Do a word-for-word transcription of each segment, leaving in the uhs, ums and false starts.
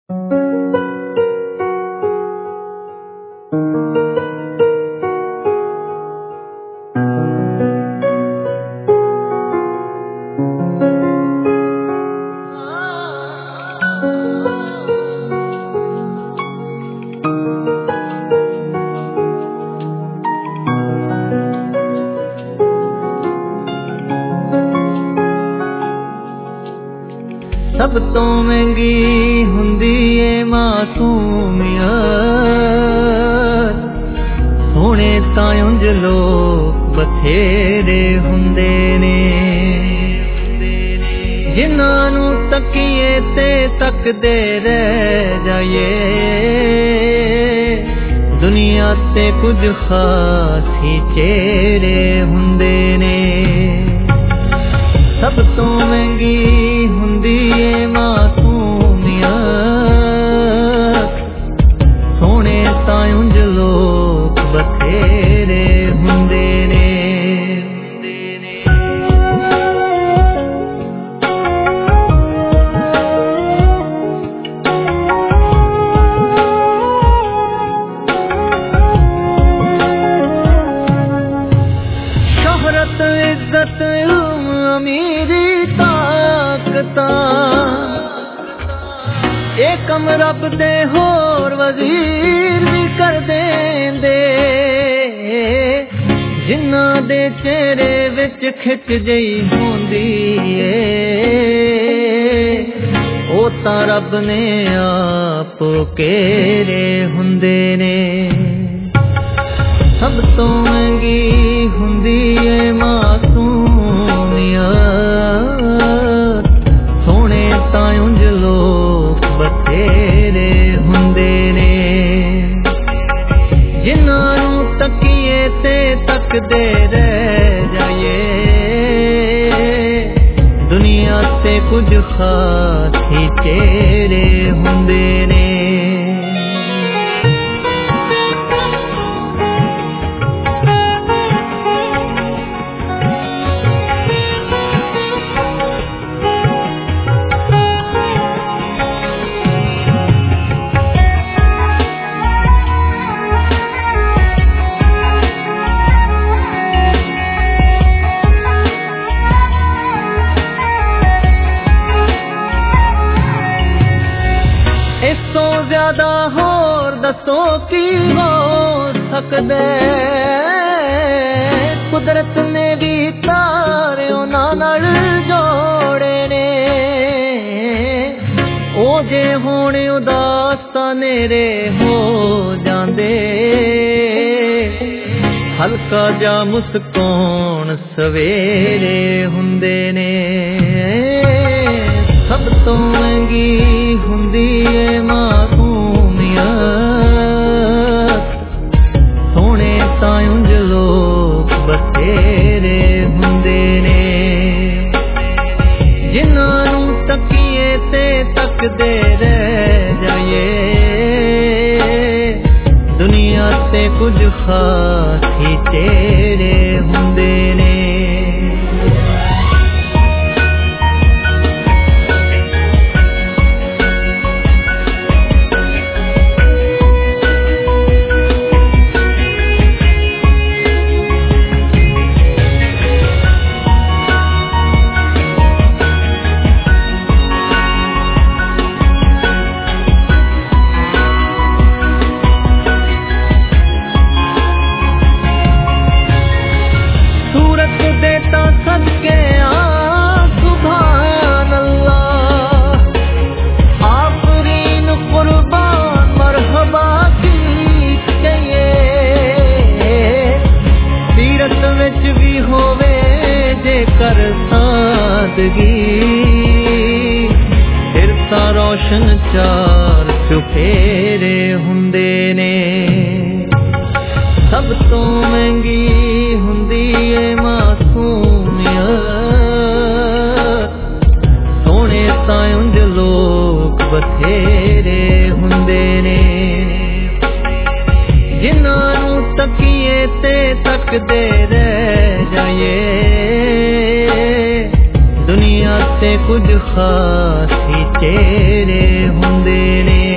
सब तो महंगी हुंदी ए मासूमियत सोने तां उंज लोग बथेरे हुंदे ने जिन्हां नूं तकीए ते तकदे रह जाइए दुनिया ते कुछ खास ही चेहरे हुंदे ने सब तो महंगी हुंदी ए मासूमियत सोने तां उंज लोग बथेरे हुंदे ने शोहरत इज्जत अमीरी ताकता ए कम रब दे होर वजीर भी कर देंदे जिन्ना दे चेहरे विच खिच जई होंदी ए ओ तां रब ने आप केरे हुंदे ने सब तो महंगी हुंदी ए मासूमियत सोने तां उंज लोग बथेरे हुंदे ने जिन्हां नूं तकीए ते तकदे रह जाइए दुनिया ते कुछ खास ही चेहरे हुंदे ने इस तो ज्यादा होर दसो की हो सकदे कुदरत ने भी तारे उन्हां नाल जोड़े ने ओ जे होण उदास तां नेरे हो जांदे हल्का जा मुस्कान सवेरे हुंदे ने सब तो महंगी हुंदी ए मासूमियत सोने तां उंज लोग बथेरे हुंदे ने जिन्हां नूं तकीए ते तकदे रह जाइए दुनिया ते कुछ खास ही चेहरे हुंदे ने फिर तां रोशन चार चुफेरे हुंदे ने सब तो महंगी हुंदी ए मासूमियत सोने तां उंज लोग बथेरे हुंदे ने जिन्हां नूं तकीए ते तकदे रह जाइए दुनिया ते कुछ खास ही चेहरे हुंदे ने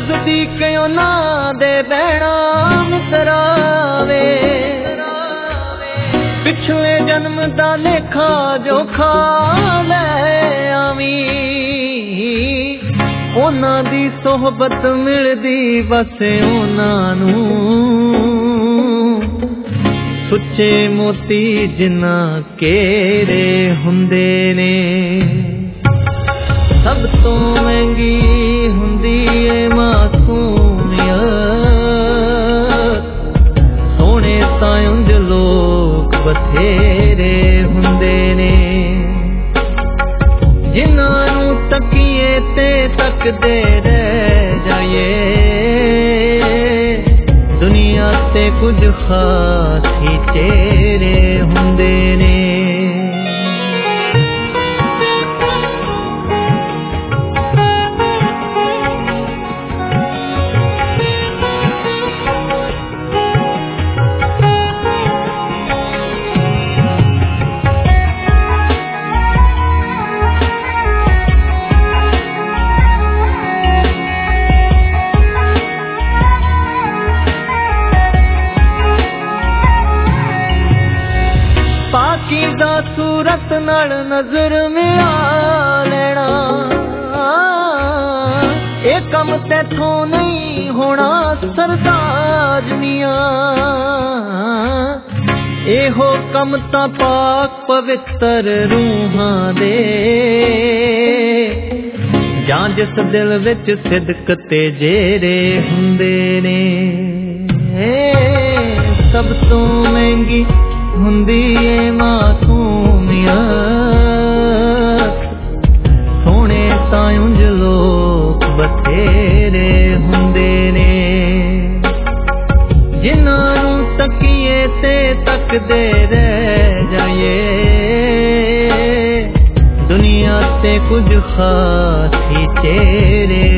नजदीक ना दे बैणा मितरावे पिछले जन्म दा लेखा जोखा ले आवी ओना दी सोहबत मिलदी बस ओना नू सुच्चे मोती जिन्ना केरे हुंदे ने सब तो महंगी हुंदी ए मासूमियत सोने तायुंज लोग बथेरे हुंदे ने जिन्हां नू तकिए ते तकदे रह जाइए दुनिया ते कुछ खास ही चेहरे हुंदे ने कीदा सूरत नाल नजर मिला लेना ए कम तैथों नहीं होना सरताज मियां एहो कम ता पाक पवित्र रूहां दे जां जिस दिल विच सिदक ते जेरे हुंदे ने सब तो महंगी हुंदी ए मासूमियत सोने तायुंज लोग बथेरे हुंदे ने जिन्हां नू तकिए ते तकदे रह जाइए दुनिया ते कुछ खास ही चेहरे